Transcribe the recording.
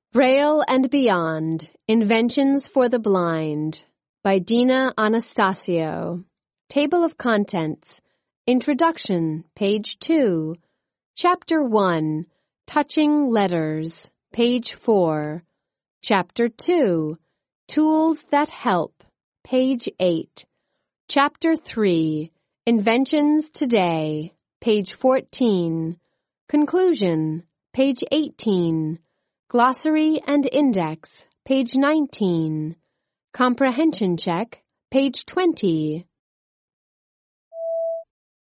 Braille and Beyond, Inventions for the Blind by Dina Anastasio. Table of Contents. Introduction, page 2. Chapter 1, Touching Letters, page 4. Chapter 2, Tools That Help, page 8. Chapter 3, Inventions Today, page 14. Conclusion, page 18. Glossary and Index, page 19. Comprehension Check, page 20.